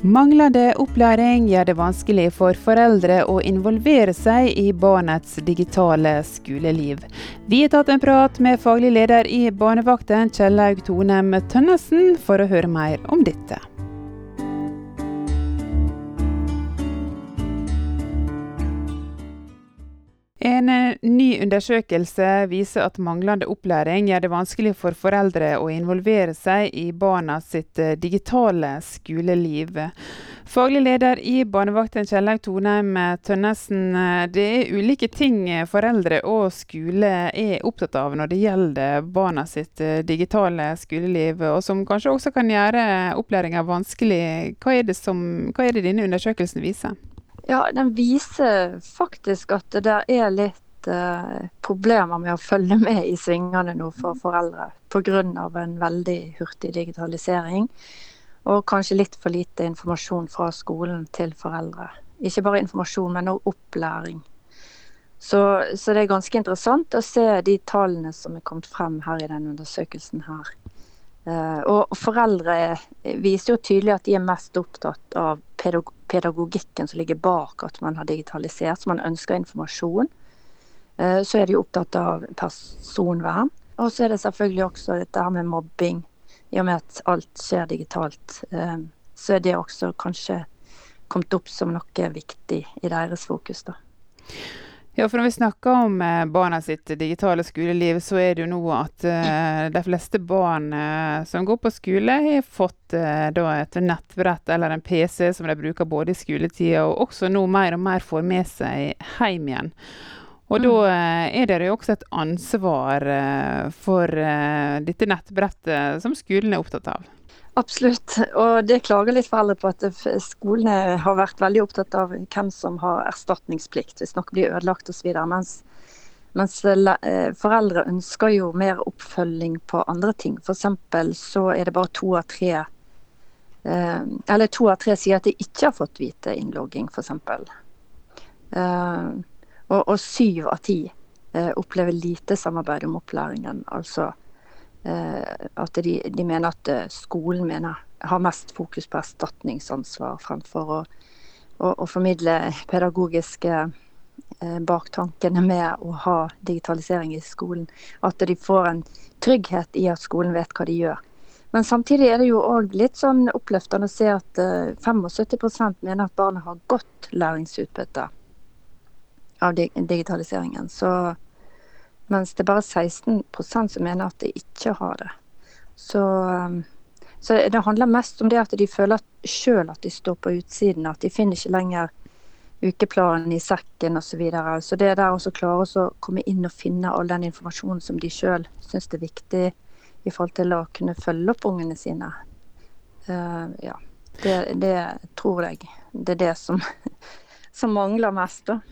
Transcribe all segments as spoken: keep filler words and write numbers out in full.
Manglende opplæring gjør det vanskelig for foreldre å involvere seg i barnets digitale skoleliv. Vi har tatt en prat med faglig leder i Barnevakten, Kjellaug Tonem Tønnesen, for å høre mer om dette. En ny undersøkelse viser at manglende opplæring gjør det vanskelig for foreldre å involvere seg i barna sitt digitale skoleliv. Faglig leder i Barnevakten, Kjellaug Tonem Tønnesen, det er ulike ting foreldre og skole er opptatt av når det gjelder barna sitt digitale skoleliv, og som kanskje også kan gjøre opplæringen vanskelig. Hva er det, som, hva er det denne undersøkelsen viser? Ja, den viser faktisk at det der er litt eh, problemer med å følge med i svingene nå for foreldre, på grunn av en veldig hurtig digitalisering, og kanskje litt for lite informasjon fra skolen til foreldre. Ikke bare informasjon, men også opplæring. Så, så det er ganske interessant å se de tallene som er kommet frem her i den undersøkelsen her. Uh, og foreldre viser jo tydelig at de er mest opptatt av pedagog pedagogikken som ligger bak at man har digitalisert, så man ønsker informasjon. Uh, så er de opptatt av personvern. Og så er det selvfølgelig også dette her med mobbing, i og med at alt skjer digitalt. Uh, så er det også kanskje kommet opp som noe viktig i deres fokus da. Ja, for når vi snakker om eh, barna sitt digitale skoleliv, så er det jo nå at eh, de fleste barn eh, som går på skole har fått eh, da et nettbrett eller en P C som de bruker både i skoletida, og også nå mer og mer får med seg hjem igjen. Og mm. da eh, er det jo også et ansvar eh, for eh, dette nettbrettet som skolen er opptatt av. Absolutt, og det klager litt foreldre på at skolene har vært veldig opptatt av hvem som har erstatningsplikt hvis noe blir ødelagt og så videre, mens, mens foreldre ønsker jo mer oppfølging på andre ting. For eksempel så er det bare to av tre, eh, eller to av tre sier at de ikke har fått vite innlogging, for eksempel. Eh, og, og syv av ti eh, opplever lite samarbeid om opplæringen, altså Uh, at de, de mener at uh, skolen mener, har mest fokus på erstatningsansvar fremfor å, å, å formidle pedagogiske uh, baktankene med å ha digitalisering i skolen. At de får en trygghet i at skolen vet hva de gjør. Men samtidig er det jo også litt sånn oppløftende å se at uh, syttifem prosent mener at barna har godt læringsutbytte av dig- digitaliseringen. Så mens det er bare seksten prosent som mener at de ikke har det. Så, så det handler mest om det at de føler at, selv at de står på utsiden, at de finner ikke lenger ukeplanen i sekken og så videre. Så det er der også klare å komme inn og finne all den informasjonen som de selv synes er viktig i forhold til å kunne følge opp ungene sine. Uh, ja, det, det tror jeg. Det er det som, som mangler mest da.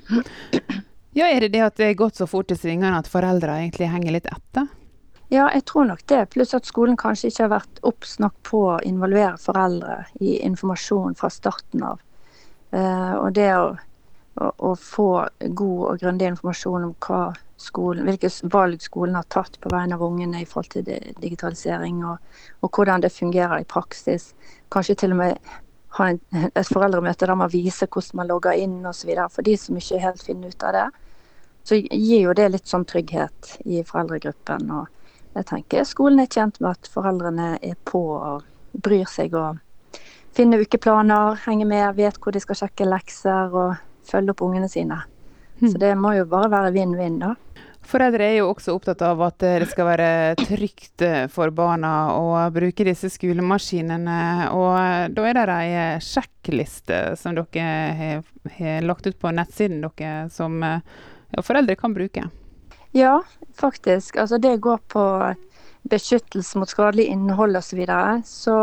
Ja, er det det at det er gått så fort i svingene at foreldre egentlig henger litt etter? Ja, jeg tror nok det. Pluss at skolen kanskje ikke har vært oppsnakk på å involvere foreldre i informasjon fra starten av. Uh, og det å, å, å få god og grundig informasjon om hva skolen, hvilke valg skolen har tatt på vegne av ungene i forhold til digitalisering, og, og hvordan det fungerer i praksis. Kanskje til og med ha en, et foreldremøte der man viser hvordan man logger inn og så videre. For de som ikke helt finner ut av det, så gir jo det litt sånn trygghet i foreldregruppen. Og jeg tenker skolen er tjent med at foreldrene er på og bryr seg og finner ukeplaner, henger med, vet hvor de skal sjekke lekser og følge opp ungene sine. Mm. Så det må jo bare være vinn-vinn da. Foreldre er jo også opptatt av at det skal være trygt for barna å bruke disse skolemaskinene, og da er det en sjekkliste som dere har, har lagt ut på nettsiden dere som ja, foreldre kan bruke. Ja, faktisk. Altså det går på beskyttelse mot skadelig innhold og så videre. Så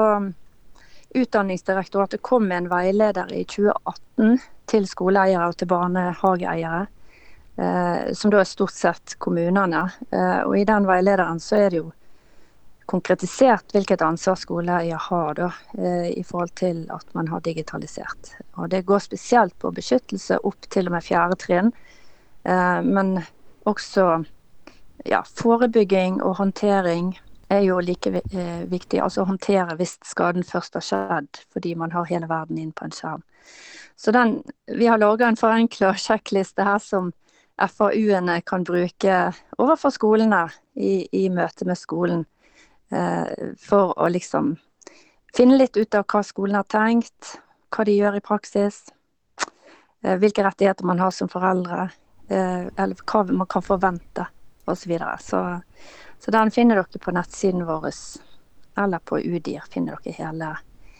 Utdanningsdirektoratet kom med en veileder i tjue atten til skoleeiere og til barnehageeiere, Eh, som da er stort sett kommunene. Eh, og i den veilederen så er det jo konkretisert hvilket ansvar skoleeier har da, eh, i forhold til at man har digitalisert. Og det går spesielt på beskyttelse opp til og med fjerde trinn, eh, men også ja, forebygging og håndtering er jo like eh, viktig. Altså håndtere hvis skaden først har skjedd, fordi man har hele verden inn på en skjerm. Så den, vi har laget en forenklet sjekkliste her som F A U-ene kan bruke overfor skolene i, i møte med skolen, eh, for å liksom finne litt ut av hva skolen har tenkt, hva de gjør i praksis, eh, hvilke rettigheter man har som foreldre, eh, eller hva man kan forvente, og så videre. Så, så den finner dere på nettsiden vår, eller på U D I R finner dere hele,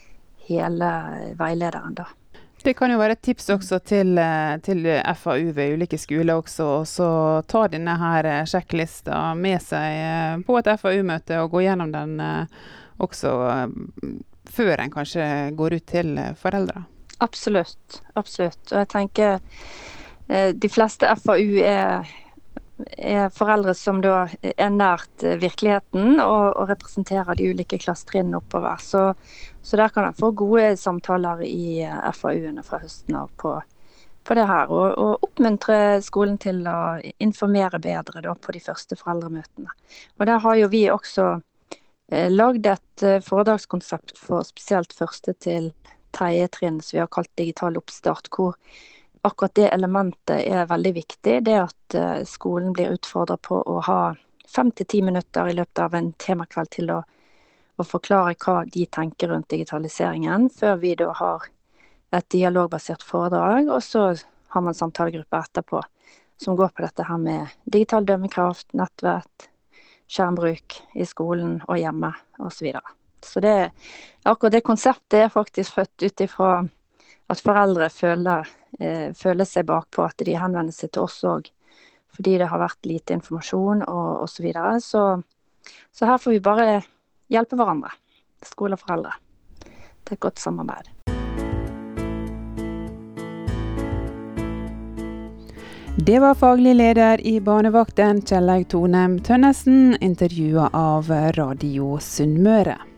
hele veilederen da. Det kan jo være et tips også til, til F A U ved ulike skoler også, og så ta denne her sjekklista med seg på et F A U-møte og gå gjennom den også før en kanskje går ut til foreldre. Absolutt, absolutt. Og jeg tenker de fleste F A U er, er foreldre som da er nært virkeligheten og, og representerer de ulike klassetrinnene oppover. Så Så der kan man få gode samtaler i F A U-ene fra høsten av på, på det her, og, og oppmuntre skolen til å informere bedre da, på de første foreldremøtene. Og der har jo vi også eh, lagd et eh, foredragskonsept for spesielt første til tredje trinn, som vi har kalt digital oppstart, hvor akkurat det elementet er veldig viktig. Det at eh, skolen blir utfordret på å ha fem til ti minutter i løpet av en temakveld til å og forklare hva de tenker rundt digitaliseringen, før vi da har et dialogbasert foredrag, og så har man samtalegruppe etterpå, som går på dette her med digital dømmekraft, nettvett, skjermbruk i skolen og hjemme, og så videre. Så det, akkurat det konseptet er faktisk født ut ifra at foreldre føler, eh, føler seg bakpå, at de henvender seg til oss også, fordi det har vært lite informasjon, og, og så videre. Så, så her får vi bare hjelpe hverandre, skole og foreldre. Det er et godt samarbeid. Det var faglig leder i Barnevakten, Kjellaug Tonem Tønnesen, intervjuet av Radio Sunnmøre.